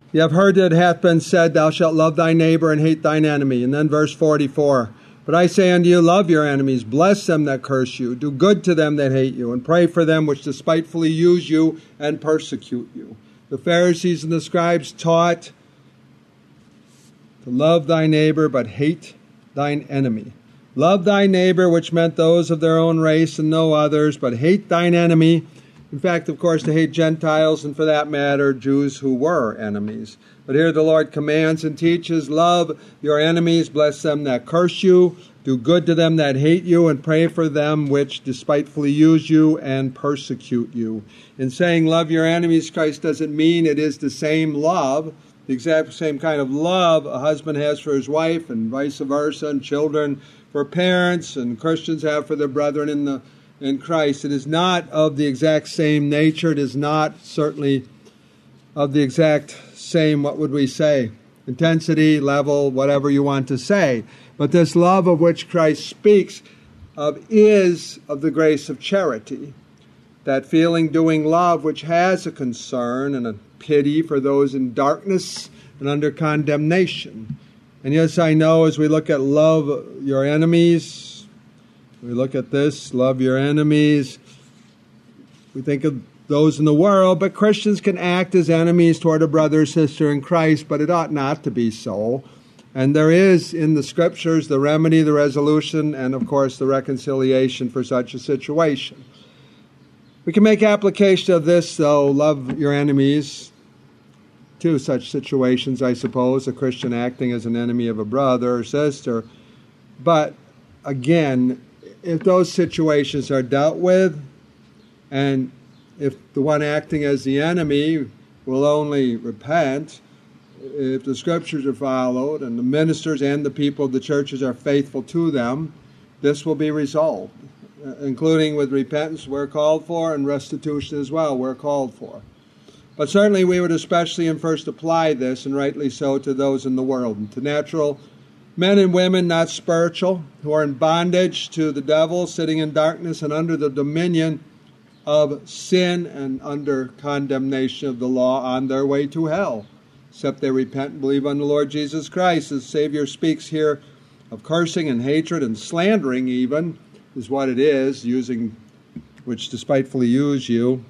You have heard that it hath been said, Thou shalt love thy neighbor and hate thine enemy. And then verse 44, But I say unto you, love your enemies, bless them that curse you, do good to them that hate you, and pray for them which despitefully use you and persecute you. The Pharisees and the scribes taught to love thy neighbor, but hate thine enemy. Love thy neighbor, which meant those of their own race and no others, but hate thine enemy. In fact, of course, to hate Gentiles, and for that matter, Jews who were enemies. But here the Lord commands and teaches, love your enemies, bless them that curse you, do good to them that hate you, and pray for them which despitefully use you and persecute you. In saying love your enemies, Christ doesn't mean it is the same love, the exact same kind of love a husband has for his wife, and vice versa, and children for parents, and Christians have for their brethren in Christ. It is not of the exact same nature. It is not certainly of the exact same, what would we say, intensity, level, whatever you want to say. But this love of which Christ speaks of is of the grace of charity, that feeling doing love which has a concern and a pity for those in darkness and under condemnation. And yes, I know as we look at love your enemies, we look at this, love your enemies, we think of those in the world, but Christians can act as enemies toward a brother or sister in Christ, but it ought not to be so. And there is in the Scriptures the remedy, the resolution, and of course the reconciliation for such a situation. We can make application of this, though, love your enemies, to such situations, I suppose, a Christian acting as an enemy of a brother or sister. But again, if those situations are dealt with, and if the one acting as the enemy will only repent, if the Scriptures are followed, and the ministers and the people of the churches are faithful to them, this will be resolved, including with repentance where called for, and restitution as well where called for. But certainly we would especially and first apply this, and rightly so, to those in the world, and to natural men and women not spiritual, who are in bondage to the devil, sitting in darkness and under the dominion of sin and under condemnation of the law, on their way to hell, except they repent and believe on the Lord Jesus Christ. The Savior speaks here of cursing and hatred and slandering even, is what it is, using which despitefully use you,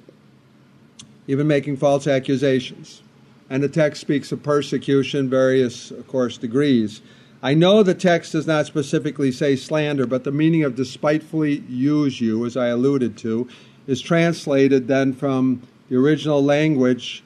even making false accusations. And the text speaks of persecution, various, of course, degrees. I know the text does not specifically say slander, but the meaning of despitefully use you, as I alluded to, is translated then from the original language.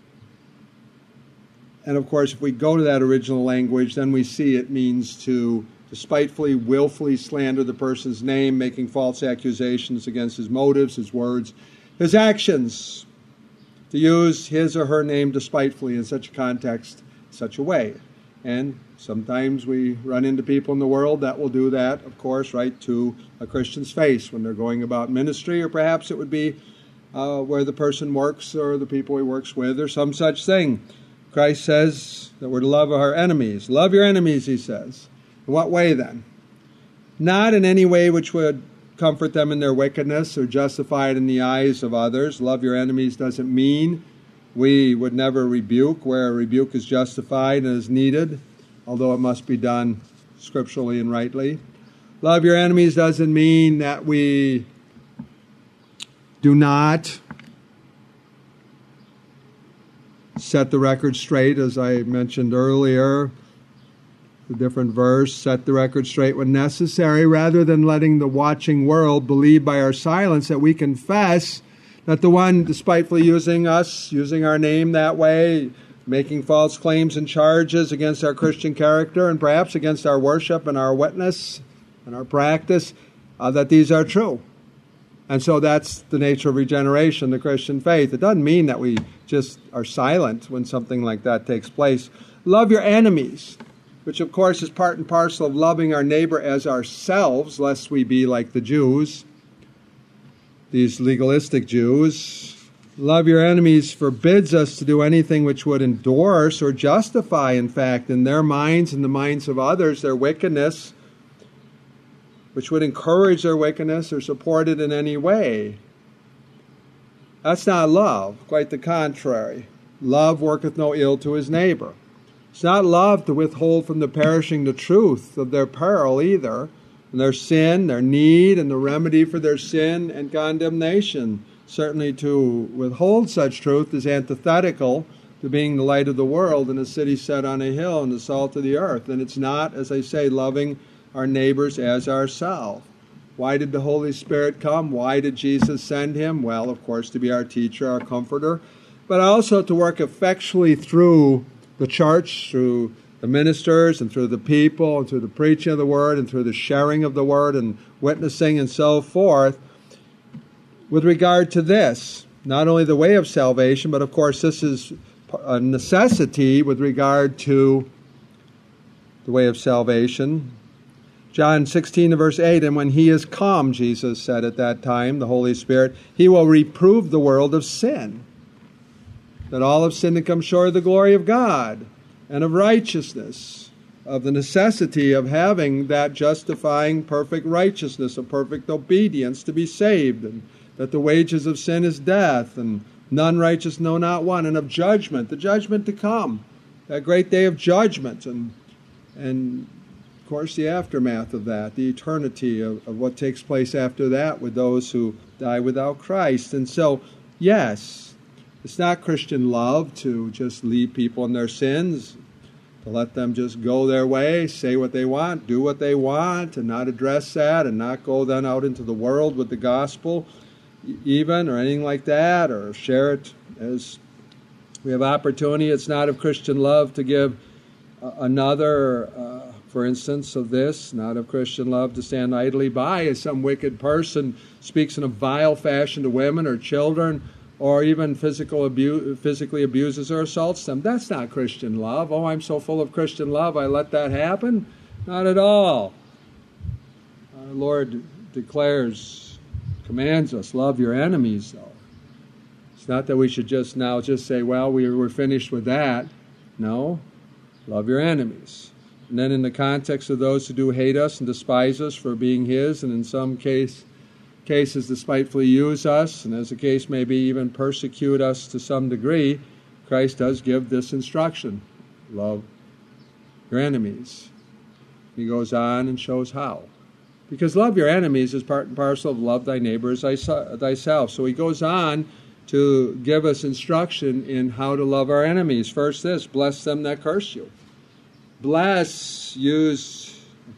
And of course, if we go to that original language, then we see it means to despitefully, willfully slander the person's name, making false accusations against his motives, his words, his actions, to use his or her name despitefully in such a context, such a way. And sometimes we run into people in the world that will do that, of course, right to a Christian's face when they're going about ministry, or perhaps it would be where the person works or the people he works with or some such thing. Christ says that we're to love our enemies. Love your enemies, he says. In what way then? Not in any way which would comfort them in their wickedness or justify it in the eyes of others. Love your enemies doesn't mean we would never rebuke where a rebuke is justified and is needed, although it must be done scripturally and rightly. Love your enemies doesn't mean that we do not set the record straight, as I mentioned earlier. The different verse, set the record straight when necessary, rather than letting the watching world believe by our silence that we confess that the one despitefully using us, using our name that way, making false claims and charges against our Christian character and perhaps against our worship and our witness and our practice, that these are true. And so that's the nature of regeneration, the Christian faith. It doesn't mean that we just are silent when something like that takes place. Love your enemies, which of course is part and parcel of loving our neighbor as ourselves, lest we be like the Jews, these legalistic Jews. Love your enemies forbids us to do anything which would endorse or justify, in fact, in their minds and the minds of others, their wickedness, which would encourage their wickedness or support it in any way. That's not love, quite the contrary. love worketh no ill to his neighbor. It's not love to withhold from the perishing the truth of their peril either, and their sin, their need, and the remedy for their sin and condemnation. Certainly to withhold such truth is antithetical to being the light of the world in a city set on a hill and the salt of the earth. And it's not, as I say, loving our neighbors as ourselves. Why did the Holy Spirit come? Why did Jesus send him? Well, of course, to be our teacher, our comforter, but also to work effectually through the church, through the ministers and through the people and through the preaching of the word and through the sharing of the word and witnessing and so forth with regard to this, not only the way of salvation, but of course this is a necessity with regard to the way of salvation. John 16 verse 8, and when he is come, Jesus said at that time, the Holy Spirit, he will reprove the world of sin, that all have sinned and come short of the glory of God, and of righteousness, of the necessity of having that justifying perfect righteousness, of perfect obedience to be saved, and that the wages of sin is death, and none righteous, no, not one, and of judgment, the judgment to come, that great day of judgment, and of course the aftermath of that, the eternity of what takes place after that with those who die without Christ. And so, yes, it's not Christian love to just leave people in their sins, to let them just go their way, say what they want, do what they want, and not address that, and not go then out into the world with the gospel even, or anything like that, or share it as we have opportunity. It's not of Christian love to give another, for instance, of this, not of Christian love to stand idly by as some wicked person speaks in a vile fashion to women or children, or even physically abuses or assaults them. That's not Christian love. Oh, I'm so full of Christian love, I let that happen? Not at all. Our Lord commands us, love your enemies, though. It's not that we should just say, well, we're finished with that. No, love your enemies. And then in the context of those who do hate us and despise us for being his, and in some cases despitefully use us, and as the case may be, even persecute us to some degree, Christ does give this instruction: love your enemies. He goes on and shows how. Because love your enemies is part and parcel of love thy neighbor as thyself. So he goes on to give us instruction in how to love our enemies. First this, bless them that curse you. Bless is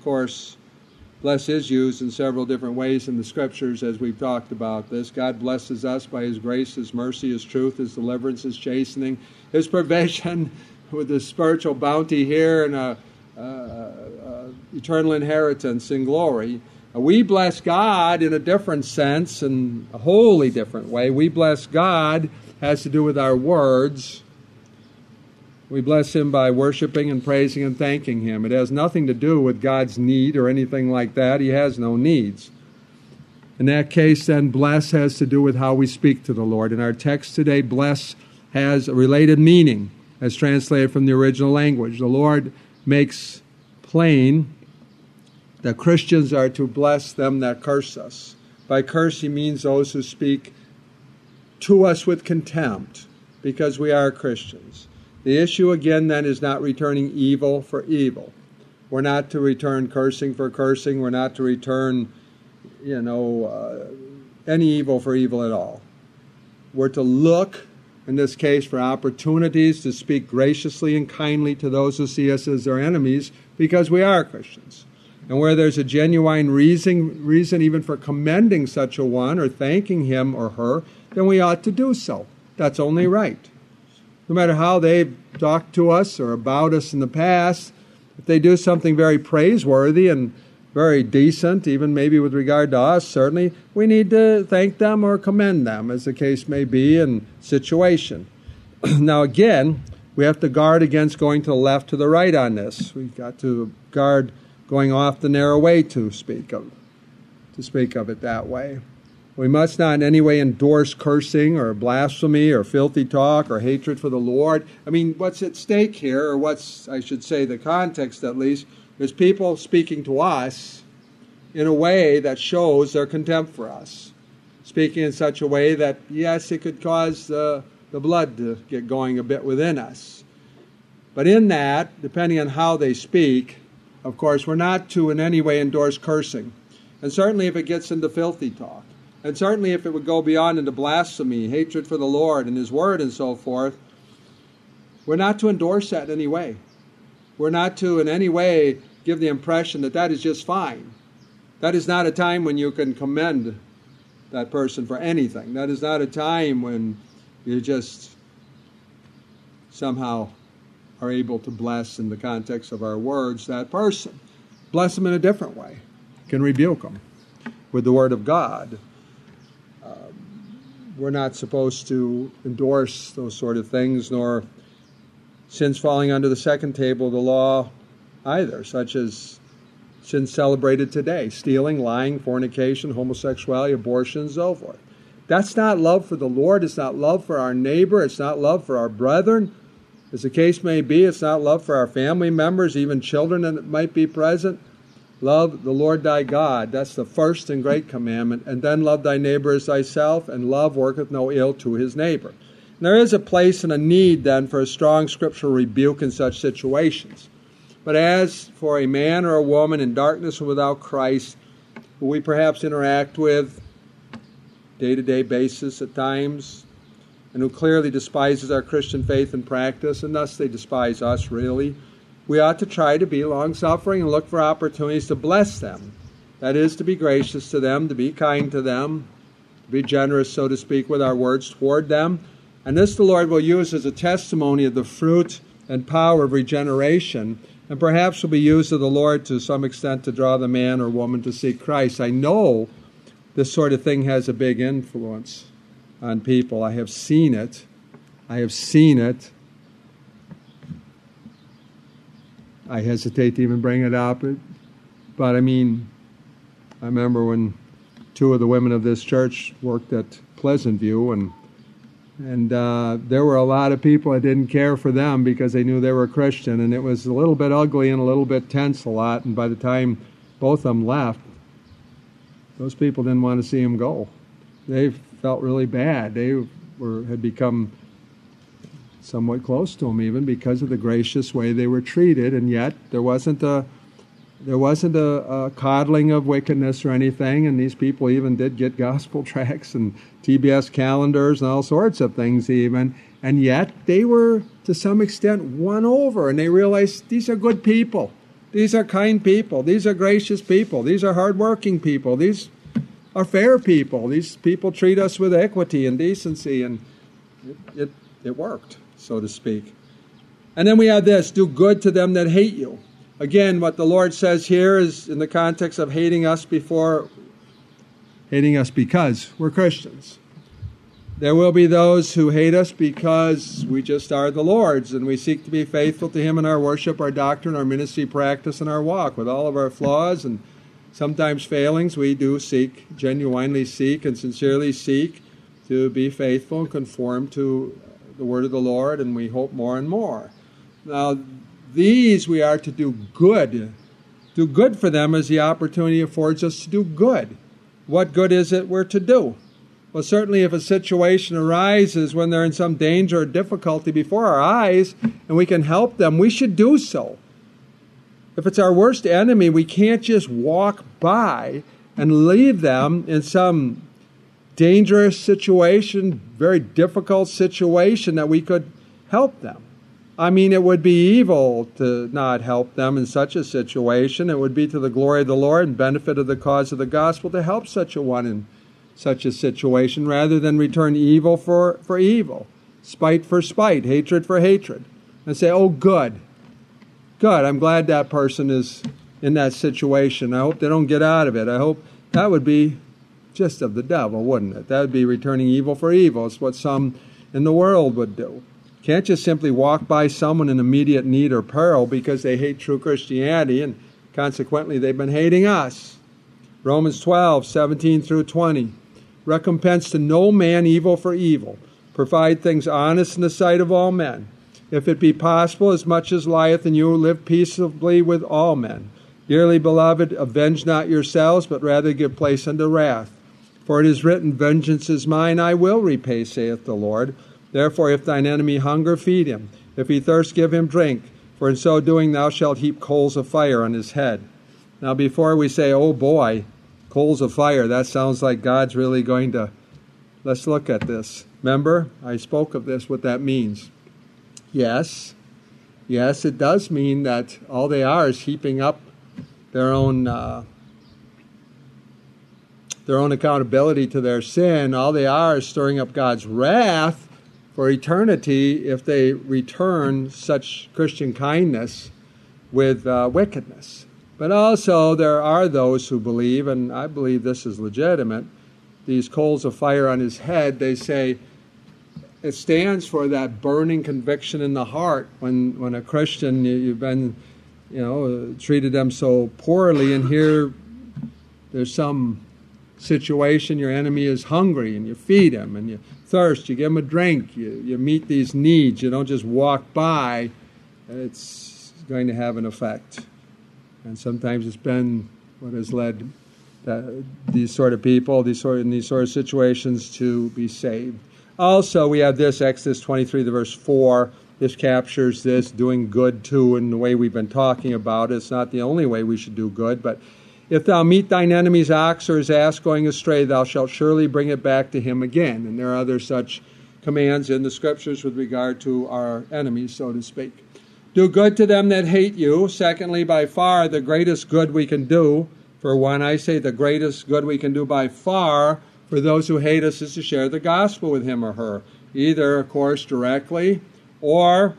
used in several different ways in the Scriptures, as we've talked about this. God blesses us by his grace, his mercy, his truth, his deliverance, his chastening, his provision with his spiritual bounty here and eternal inheritance in glory. We bless God in a different sense, in a wholly different way. We bless God has to do with our words. We bless him by worshiping and praising and thanking him. It has nothing to do with God's need or anything like that. He has no needs. In that case, then, bless has to do with how we speak to the Lord. In our text today, bless has a related meaning as translated from the original language. The Lord makes plain that Christians are to bless them that curse us. By curse, he means those who speak to us with contempt, because we are Christians. The issue, again, then, is not returning evil for evil. We're not to return cursing for cursing. We're not to return, any evil for evil at all. We're to look, in this case, for opportunities to speak graciously and kindly to those who see us as their enemies, because we are Christians. And where there's a genuine reason even for commending such a one or thanking him or her, then we ought to do so. That's only right. No matter how they've talked to us or about us in the past, if they do something very praiseworthy and very decent, even maybe with regard to us, certainly, we need to thank them or commend them, as the case may be in situation. Now again, we have to guard against going to the left to the right on this. We've got to guard going off the narrow way, to speak of it that way. We must not in any way endorse cursing or blasphemy or filthy talk or hatred for the Lord. I mean, what's at stake here, or what's, I should say, the context at least, is people speaking to us in a way that shows their contempt for us. Speaking in such a way that, yes, it could cause the blood to get going a bit within us. But in that, depending on how they speak, of course, we're not to in any way endorse cursing. And certainly if it gets into filthy talk. And certainly if it would go beyond into blasphemy, hatred for the Lord and His Word and so forth, we're not to endorse that in any way. We're not to in any way give the impression that that is just fine. That is not a time when you can commend that person for anything. That is not a time when you just somehow are able to bless in the context of our words that person. Bless them in a different way. Can rebuke them with the Word of God. We're not supposed to endorse those sort of things, nor sins falling under the second table of the law either, such as sins celebrated today: stealing, lying, fornication, homosexuality, abortion, and so forth. That's not love for the Lord. It's not love for our neighbor. It's not love for our brethren. As the case may be, it's not love for our family members, even children that might be present. Love the Lord thy God. That's the first and great commandment. And then love thy neighbor as thyself, and love worketh no ill to his neighbor. And there is a place and a need then for a strong scriptural rebuke in such situations. But as for a man or a woman in darkness and without Christ, who we perhaps interact with day-to-day basis at times, and who clearly despises our Christian faith and practice, and thus they despise us really, we ought to try to be long-suffering and look for opportunities to bless them. That is, to be gracious to them, to be kind to them, to be generous, so to speak, with our words toward them. And this the Lord will use as a testimony of the fruit and power of regeneration, and perhaps will be used of the Lord to some extent to draw the man or woman to seek Christ. I know this sort of thing has a big influence on people. I have seen it. I hesitate to even bring it up, but I remember when two of the women of this church worked at Pleasant View, and there were a lot of people that didn't care for them because they knew they were Christian, and it was a little bit ugly and a little bit tense a lot, and by the time both of them left, those people didn't want to see them go. They felt really bad. They had become somewhat close to him even because of the gracious way they were treated, and yet there wasn't a coddling of wickedness or anything, and these people even did get gospel tracts and TBS calendars and all sorts of things even, and yet they were to some extent won over, and they realized these are good people, these are kind people, these are gracious people, these are hardworking people, these are fair people, these people treat us with equity and decency, and it worked, so to speak. And then we have this: do good to them that hate you. Again, what the Lord says here is in the context of hating us because we're Christians. There will be those who hate us because we just are the Lord's, and we seek to be faithful to Him in our worship, our doctrine, our ministry practice, and our walk. With all of our flaws and sometimes failings, we do genuinely seek and sincerely seek to be faithful and conform to the word of the Lord, and we hope more and more. Now, these we are to do good. Do good for them as the opportunity affords us to do good. What good is it we're to do? Well, certainly if a situation arises when they're in some danger or difficulty before our eyes, and we can help them, we should do so. If it's our worst enemy, we can't just walk by and leave them in some dangerous situation, very difficult situation that we could help them. It would be evil to not help them in such a situation. It would be to the glory of the Lord and benefit of the cause of the gospel to help such a one in such a situation, rather than return evil for evil, spite for spite, hatred for hatred, and say, oh, good, I'm glad that person is in that situation. I hope they don't get out of it. I hope that would be just of the devil, wouldn't it? That would be returning evil for evil. It's what some in the world would do. Can't just simply walk by someone in immediate need or peril because they hate true Christianity, and consequently they've been hating us. Romans 12, 17 through 20. Recompense to no man evil for evil. Provide things honest in the sight of all men. If it be possible, as much as lieth in you, live peaceably with all men. Dearly beloved, avenge not yourselves, but rather give place unto wrath. For it is written, vengeance is mine, I will repay, saith the Lord. Therefore, if thine enemy hunger, feed him. If he thirst, give him drink. For in so doing thou shalt heap coals of fire on his head. Now, before we say, oh boy, coals of fire, that sounds like God's really going to... Let's look at this. Remember, I spoke of this, what that means. Yes, it does mean that all they are is heaping up their own accountability to their sin. All they are is stirring up God's wrath for eternity if they return such Christian kindness with wickedness. But also there are those who believe, and I believe this is legitimate, these coals of fire on his head, they say it stands for that burning conviction in the heart when a Christian, you've been, treated them so poorly, and here there's some situation, your enemy is hungry, and you feed him, and you thirst, you give him a drink, you meet these needs, you don't just walk by, it's going to have an effect. And sometimes it's been what has led these sort of people, in these sort of situations to be saved. Also, we have this, Exodus 23, the verse 4. This captures this, doing good too, in the way we've been talking about. It's not the only way we should do good, but if thou meet thine enemy's ox or his ass going astray, thou shalt surely bring it back to him again. And there are other such commands in the Scriptures with regard to our enemies, so to speak. Do good to them that hate you. Secondly, by far the greatest good we can do. For one, I say the greatest good we can do by far for those who hate us is to share the gospel with him or her. Either, of course, directly, or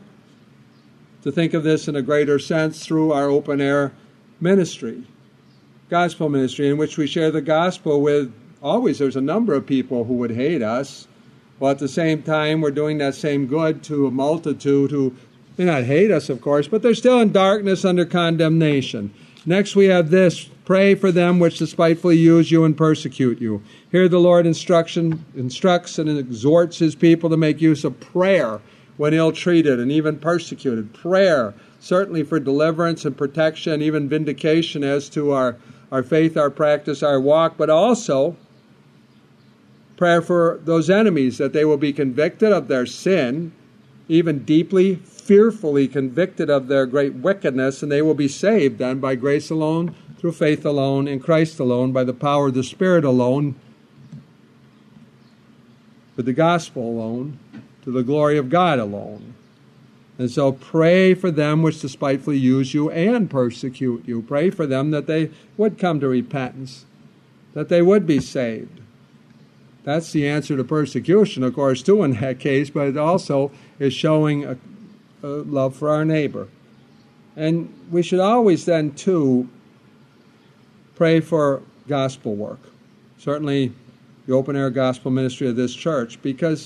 to think of this in a greater sense through our open-air ministry, gospel ministry, in which we share the gospel with, always there's a number of people who would hate us, while at the same time we're doing that same good to a multitude who may not hate us, of course, but they're still in darkness under condemnation. Next we have this, pray for them which despitefully use you and persecute you. Here the Lord instructs and exhorts his people to make use of prayer when ill-treated and even persecuted. Prayer, certainly for deliverance and protection, even vindication as to our faith, our practice, our walk, but also prayer for those enemies, that they will be convicted of their sin, even deeply, fearfully convicted of their great wickedness, and they will be saved then by grace alone, through faith alone, in Christ alone, by the power of the Spirit alone, with the gospel alone, to the glory of God alone. And so pray for them which despitefully use you and persecute you. Pray for them that they would come to repentance, that they would be saved. That's the answer to persecution, of course, too, in that case, but it also is showing a love for our neighbor. And we should always then, too, pray for gospel work. Certainly the open-air gospel ministry of this church, because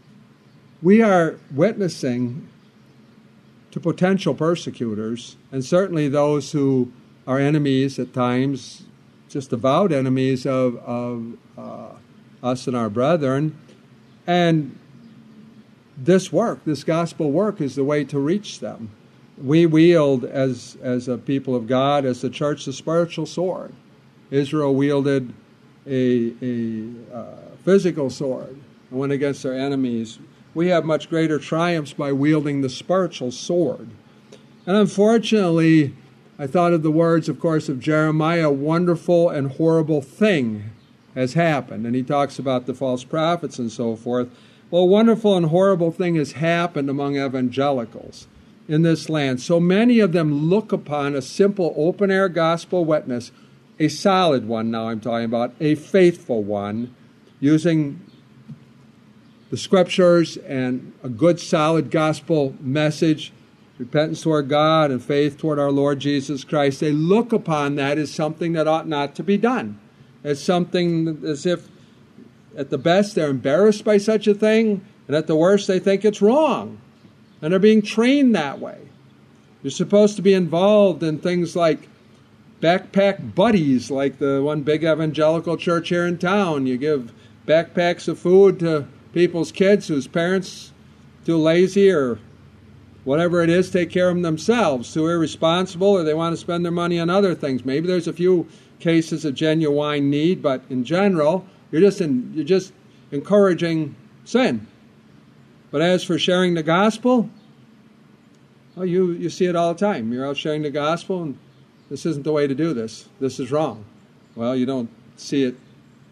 we are witnessing to potential persecutors, and certainly those who are enemies at times, just avowed enemies of us and our brethren. And this work, this gospel work, is the way to reach them. We wield, as a people of God, as the church, the spiritual sword. Israel wielded a physical sword and went against their enemies. We have much greater triumphs by wielding the spiritual sword. And unfortunately, I thought of the words, of course, of Jeremiah, a wonderful and horrible thing has happened. And he talks about the false prophets and so forth. Well, a wonderful and horrible thing has happened among evangelicals in this land. So many of them look upon a simple open-air gospel witness, a solid one now I'm talking about, a faithful one, using the Scriptures and a good, solid gospel message, repentance toward God and faith toward our Lord Jesus Christ. They look upon that as something that ought not to be done. As something as if, at the best, they're embarrassed by such a thing, and at the worst, they think it's wrong. And they're being trained that way. You're supposed to be involved in things like backpack buddies, like the one big evangelical church here in town. You give backpacks of food to people's kids whose parents too lazy or whatever it is, take care of them themselves, too irresponsible, or they want to spend their money on other things. Maybe there's a few cases of genuine need, but in general, you're just encouraging sin. But as for sharing the gospel, well, you see it all the time. You're out sharing the gospel, and this isn't the way to do this. This is wrong. Well, you don't see it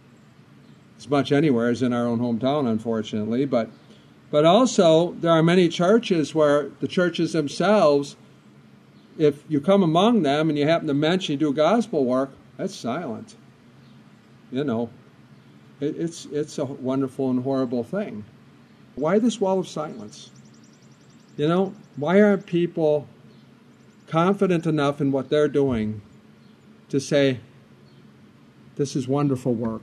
as much anywhere as in our own hometown, unfortunately. But also, there are many churches where the churches themselves, if you come among them and you happen to mention you do gospel work, that's silent. You know, it's a wonderful and horrible thing. Why this wall of silence? You know, why aren't people confident enough in what they're doing to say, this is wonderful work.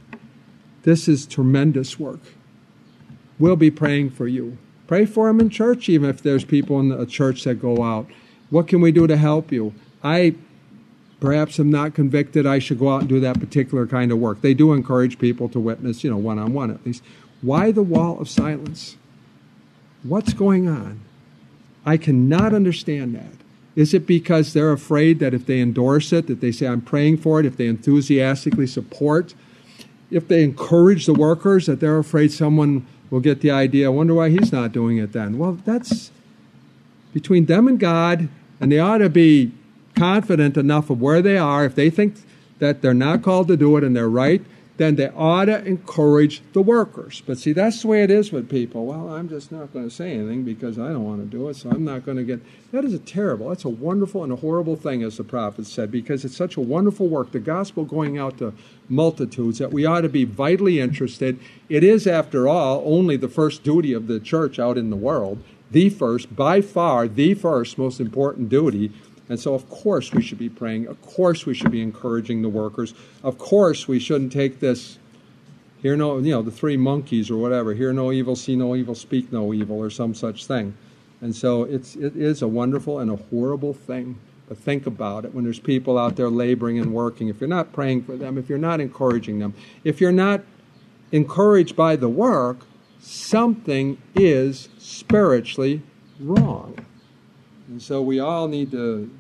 This is tremendous work. We'll be praying for you. Pray for them in church, even if there's people in the church that go out. What can we do to help you? I perhaps am not convicted I should go out and do that particular kind of work. They do encourage people to witness, one-on-one at least. Why the wall of silence? What's going on? I cannot understand that. Is it because they're afraid that if they endorse it, that they say, I'm praying for it, if they enthusiastically support, if they encourage the workers, that they're afraid someone will get the idea, I wonder why he's not doing it then? Well, that's between them and God, and they ought to be confident enough of where they are. If they think that they're not called to do it and they're right, then they ought to encourage the workers. But see, that's the way it is with people. Well, I'm just not going to say anything because I don't want to do it, so I'm not going to get... That is that's a wonderful and a horrible thing, as the prophet said, because it's such a wonderful work, the gospel going out to multitudes, that we ought to be vitally interested. It is, after all, only the first duty of the church out in the world, the first, by far, the first most important duty. And so, of course, we should be praying. Of course, we should be encouraging the workers. Of course, we shouldn't take this, hear no, the three monkeys or whatever, hear no evil, see no evil, speak no evil, or some such thing. And so it is a wonderful and a horrible thing. But think about it. When there's people out there laboring and working, if you're not praying for them, if you're not encouraging them, if you're not encouraged by the work, something is spiritually wrong. And so we all need to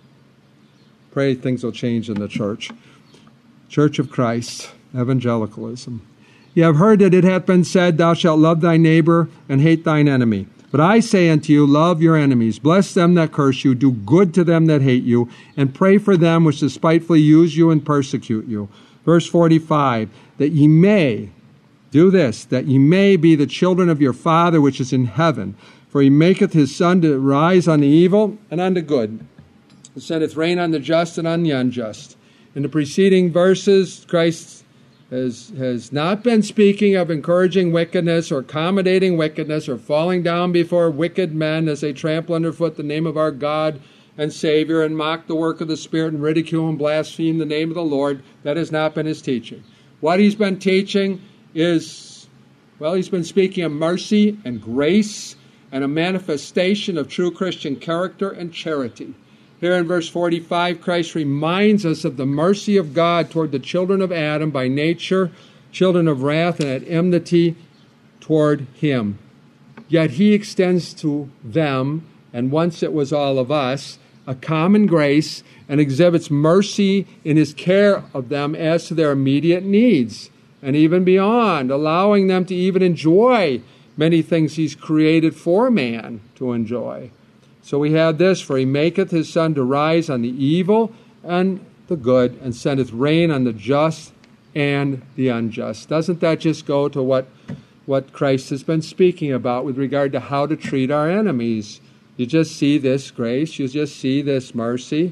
pray things will change in the church. Church of Christ, evangelicalism. You have heard that it hath been said, thou shalt love thy neighbor and hate thine enemy. But I say unto you, love your enemies, bless them that curse you, do good to them that hate you, and pray for them which despitefully use you and persecute you. Verse 45, that ye may, do this, that ye may be the children of your Father which is in heaven. For he maketh his sun to rise on the evil and on the good, and sendeth rain on the just and on the unjust. In the preceding verses, Christ has not been speaking of encouraging wickedness or accommodating wickedness or falling down before wicked men as they trample underfoot the name of our God and Savior and mock the work of the Spirit and ridicule and blaspheme the name of the Lord. That has not been his teaching. What he's been teaching is, he's been speaking of mercy and grace and a manifestation of true Christian character and charity. Here in verse 45, Christ reminds us of the mercy of God toward the children of Adam, by nature, children of wrath and at enmity toward him. Yet he extends to them, and once it was all of us, a common grace, and exhibits mercy in his care of them as to their immediate needs, and even beyond, allowing them to even enjoy many things he's created for man to enjoy. So we have this, for he maketh his sun to rise on the evil and the good, and sendeth rain on the just and the unjust. Doesn't that just go to what Christ has been speaking about with regard to how to treat our enemies? You just see this grace, you just see this mercy.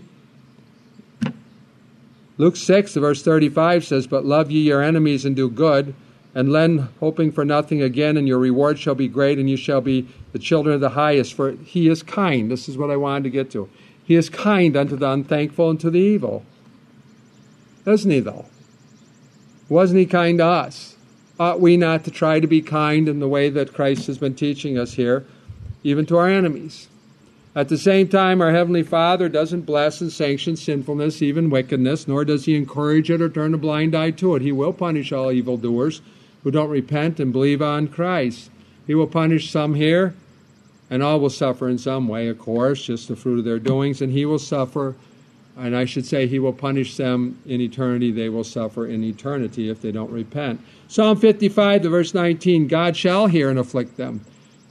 Luke 6, verse 35 says, but love ye your enemies and do good, and lend, hoping for nothing again, and your reward shall be great, and you shall be the children of the highest, for he is kind. This is what I wanted to get to. He is kind unto the unthankful and to the evil. Isn't he, though? Wasn't he kind to us? Ought we not to try to be kind in the way that Christ has been teaching us here, even to our enemies? At the same time, our Heavenly Father doesn't bless and sanction sinfulness, even wickedness, nor does he encourage it or turn a blind eye to it. He will punish all evildoers who don't repent and believe on Christ. He will punish some here, and all will suffer in some way, of course, just the fruit of their doings, and he will suffer, and I should say he will punish them in eternity. They will suffer in eternity if they don't repent. Psalm 55, verse 19, God shall hear and afflict them.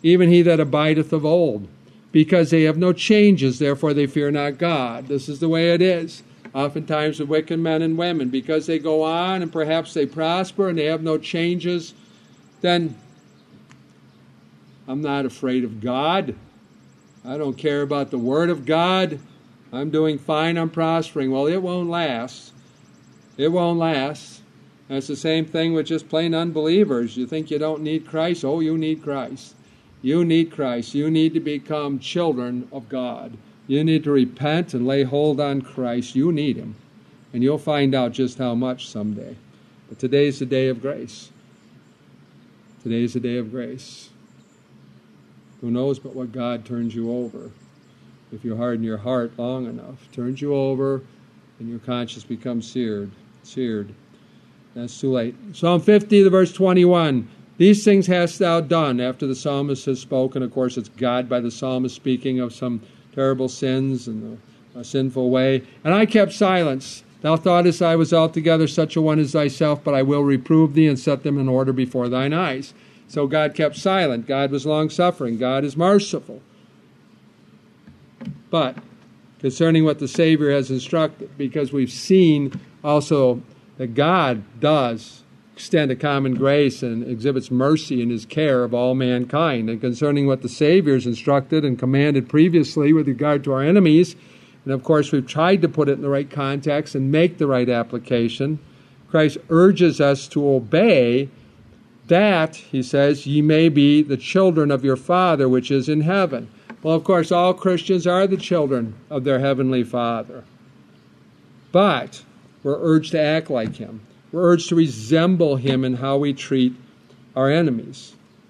even he that abideth of old. Because they have no changes, therefore they fear not God. This is the way it is. Oftentimes with wicked men and women, because they go on and perhaps they prosper and they have no changes, then I'm not afraid of God. I don't care about the Word of God. I'm doing fine, I'm prospering. Well, it won't last. It won't last. That's the same thing with just plain unbelievers. You think you don't need Christ? Oh, you need Christ. You need Christ. You need to become children of God. You need to repent and lay hold on Christ. You need Him. And you'll find out just how much someday. But today's the day of grace. Today's the day of grace. Who knows but what God turns you over? If you harden your heart long enough, turns you over and your conscience becomes seared. That's too late. Psalm 50, the verse 21. These things hast thou done, after the psalmist has spoken. Of course, it's God by the psalmist speaking of some terrible sins and a sinful way. And I kept silence. Thou thoughtest I was altogether such a one as thyself, but I will reprove thee and set them in order before thine eyes. So God kept silent. God was long-suffering. God is merciful. But concerning what the Savior has instructed, because we've seen also that God does extend a common grace and exhibits mercy in His care of all mankind. And concerning what the Savior has instructed and commanded previously with regard to our enemies, and of course we've tried to put it in the right context and make the right application, Christ urges us to obey that, He says, ye may be the children of your Father which is in heaven. Well, of course, all Christians are the children of their Heavenly Father. But we're urged to act like Him. We're urged to resemble Him in how we treat our enemies.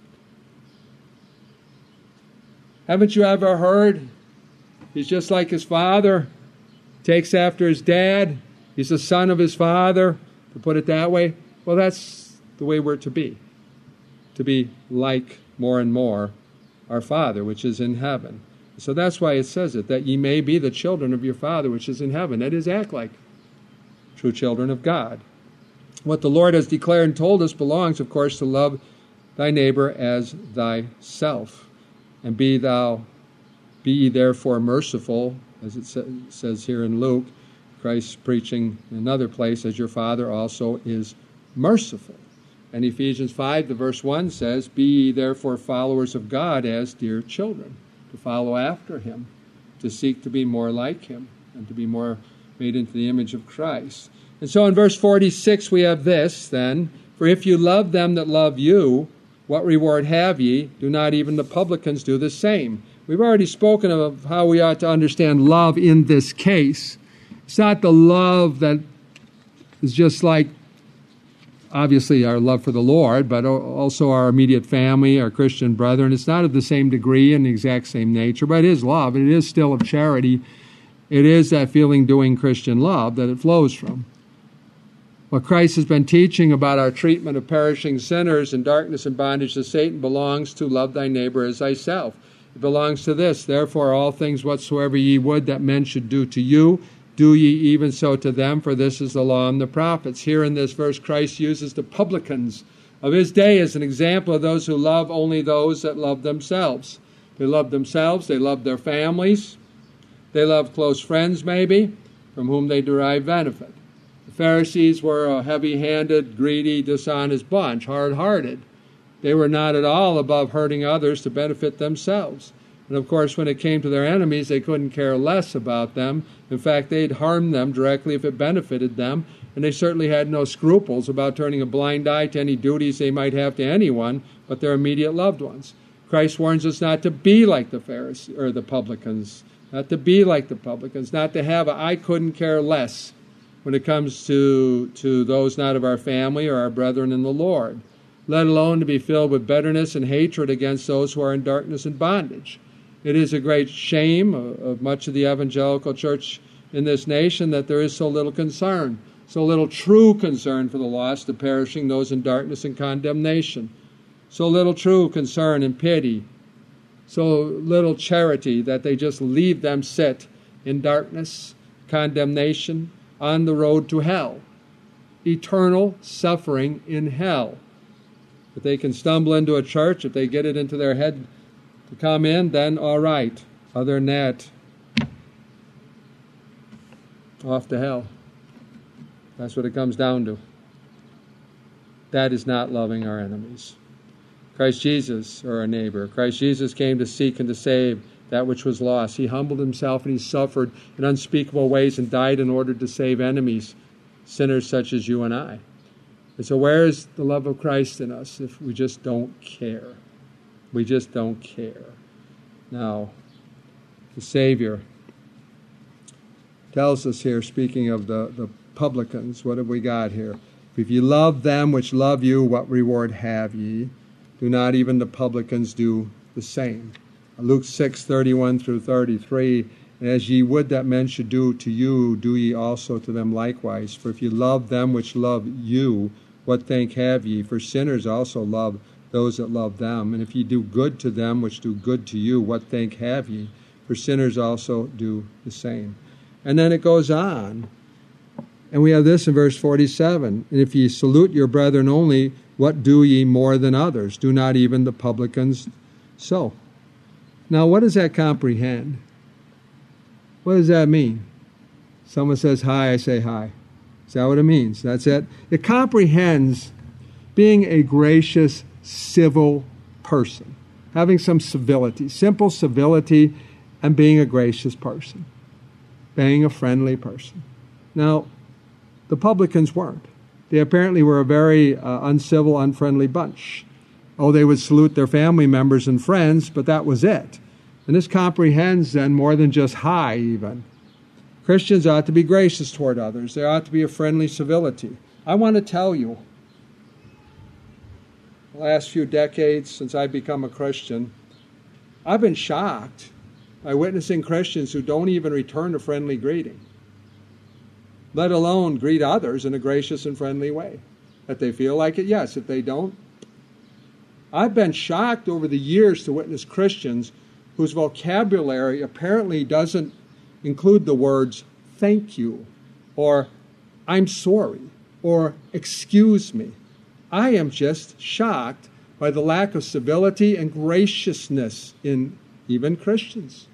Haven't you ever heard? He's just like His Father, takes after His dad. He's the son of His Father, to put it that way. Well, that's the way we're to be like more and more our Father, which is in heaven. So that's why it says it, that ye may be the children of your Father, which is in heaven. That is, act like true children of God. What the Lord has declared and told us belongs, of course, to love thy neighbor as thyself. And be ye therefore merciful, as it says here in Luke, Christ preaching in another place, as your Father also is merciful. And Ephesians 5, the verse 1 says, be ye therefore followers of God as dear children, to follow after Him, to seek to be more like Him, and to be more made into the image of Christ. And so in verse 46 we have this then, for if you love them that love you, what reward have ye? Do not even the publicans do the same? We've already spoken of how we ought to understand love in this case. It's not the love that is just like, obviously, our love for the Lord, but also our immediate family, our Christian brethren. It's not of the same degree and the exact same nature, but it is love. It is still of charity. It is that feeling doing Christian love that it flows from. What Christ has been teaching about our treatment of perishing sinners in darkness and bondage to Satan belongs to love thy neighbor as thyself. It belongs to this, therefore all things whatsoever ye would that men should do to you, do ye even so to them, for this is the law and the prophets. Here in this verse, Christ uses the publicans of His day as an example of those who love only those that love themselves. They love themselves, they love their families, they love close friends maybe, from whom they derive benefit. The Pharisees were a heavy-handed, greedy, dishonest bunch, hard-hearted. They were not at all above hurting others to benefit themselves. And of course, when it came to their enemies, they couldn't care less about them. In fact, they'd harm them directly if it benefited them. And they certainly had no scruples about turning a blind eye to any duties they might have to anyone but their immediate loved ones. Christ warns us not to be like the Pharisees or the publicans, not to be like the publicans, not to have a I couldn't care less when it comes to those not of our family or our brethren in the Lord, let alone to be filled with bitterness and hatred against those who are in darkness and bondage. It is a great shame of much of the evangelical church in this nation that there is so little concern, so little true concern for the lost, the perishing, those in darkness and condemnation, so little true concern and pity, so little charity that they just leave them sit in darkness, condemnation, on the road to hell, eternal suffering in hell. If they can stumble into a church, if they get it into their head to come in, then all right. Other than that, off to hell. That's what it comes down to. That is not loving our enemies. Christ Jesus, or our neighbor. Christ Jesus came to seek and to save that which was lost. He humbled himself and he suffered in unspeakable ways and died in order to save enemies, sinners such as you and I. And so where is the love of Christ in us if we just don't care? We just don't care. Now, the Savior tells us here, speaking of the publicans, what have we got here? If you love them which love you, what reward have ye? Do not even the publicans do the same? Luke 6:31 through 33, and as ye would that men should do to you, do ye also to them likewise. For if ye love them which love you, what thank have ye? For sinners also love those that love them. And if ye do good to them which do good to you, what thank have ye? For sinners also do the same. And then it goes on. And we have this in verse 47. And if ye salute your brethren only, what do ye more than others? Do not even the publicans so? Now, what does that comprehend? What does that mean? Someone says hi, I say hi. Is that what it means? That's it? It comprehends being a gracious, civil person, having some civility, simple civility, and being a gracious person, being a friendly person. Now, the publicans weren't. They apparently were a very uncivil, unfriendly bunch. Oh, they would salute their family members and friends, but that was it. And this comprehends then more than just hi, even. Christians ought to be gracious toward others. There ought to be a friendly civility. I want to tell you, the last few decades since I've become a Christian, I've been shocked by witnessing Christians who don't even return a friendly greeting, let alone greet others in a gracious and friendly way. That they feel like it, yes. If they don't, I've been shocked over the years to witness Christians whose vocabulary apparently doesn't include the words thank you, or I'm sorry, or excuse me. I am just shocked by the lack of civility and graciousness in even Christians.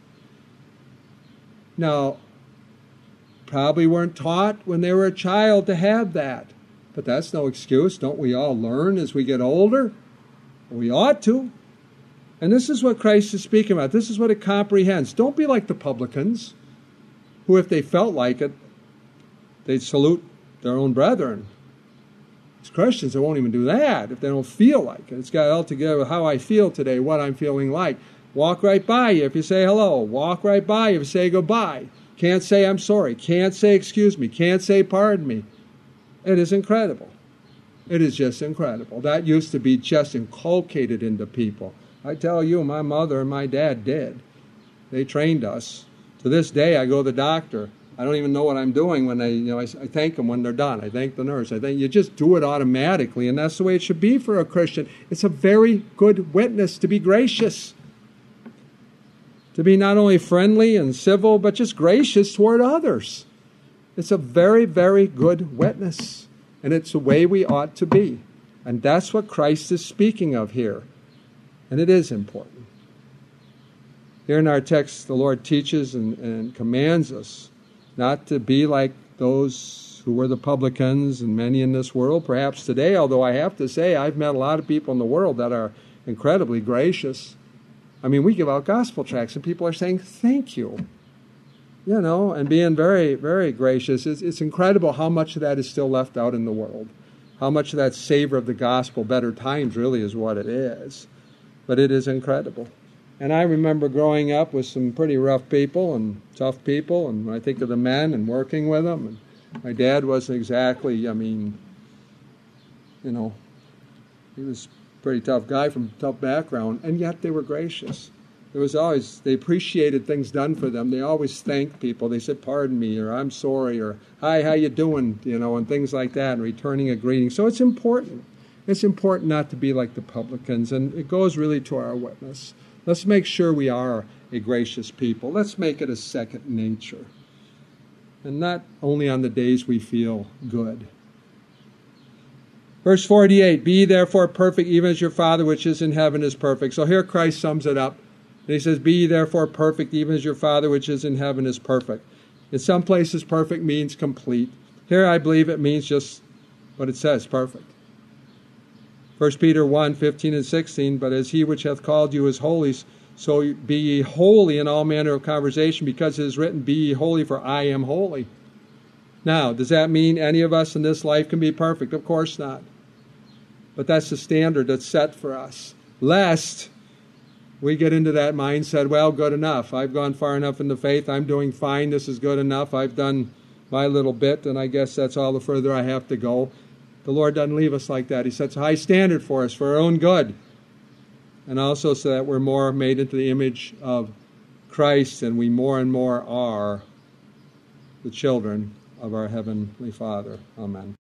Now, probably weren't taught when they were a child to have that, but that's no excuse. Don't we all learn as we get older? We ought to. And this is what Christ is speaking about. This is what it comprehends. Don't be like the publicans, who, if they felt like it, they'd salute their own brethren. As Christians, they won't even do that if they don't feel like it. It's got all together with how I feel today, what I'm feeling like. Walk right by you if you say hello. Walk right by you if you say goodbye. Can't say I'm sorry. Can't say excuse me. Can't say pardon me. It is incredible. It is just incredible. That used to be just inculcated into people. I tell you, my mother and my dad did. They trained us. To this day, I go to the doctor. I don't even know what I'm doing when I thank them when they're done. I thank the nurse. I think you just do it automatically, and that's the way it should be for a Christian. It's a very good witness to be gracious, to be not only friendly and civil, but just gracious toward others. It's a very, very good witness, and it's the way we ought to be. And that's what Christ is speaking of here, and it is important. Here in our text, the Lord teaches and commands us not to be like those who were the publicans and many in this world, perhaps today, although I have to say I've met a lot of people in the world that are incredibly gracious. I mean, we give out gospel tracts and people are saying thank you, and being very, very gracious. It's incredible how much of that is still left out in the world, how much of that savor of the gospel, better times really is what it is. But it is incredible. And I remember growing up with some pretty rough people and tough people, and when I think of the men and working with them, and my dad wasn't exactly, he was a pretty tough guy from a tough background, and yet they were gracious. They appreciated things done for them. They always thanked people. They said, pardon me, or I'm sorry, or hi, how you doing, and things like that, and returning a greeting. So it's important. It's important not to be like the publicans, and it goes really to our witness. Let's make sure we are a gracious people. Let's make it a second nature. And not only on the days we feel good. Verse 48, be ye therefore perfect, even as your Father which is in heaven is perfect. So here Christ sums it up And he says, be ye therefore perfect, even as your Father which is in heaven is perfect. In some places, perfect means complete. Here, I believe it means just what it says, perfect. 1 Peter 1, 15 and 16, but as he which hath called you is holy, so be ye holy in all manner of conversation, because it is written, be ye holy, for I am holy. Now, does that mean any of us in this life can be perfect? Of course not. But that's the standard that's set for us. Lest we get into that mindset, well, good enough. I've gone far enough in the faith. I'm doing fine. This is good enough. I've done my little bit, and I guess that's all the further I have to go. The Lord doesn't leave us like that. He sets a high standard for us, for our own good, and also so that we're more made into the image of Christ, and we more and more are the children of our Heavenly Father. Amen.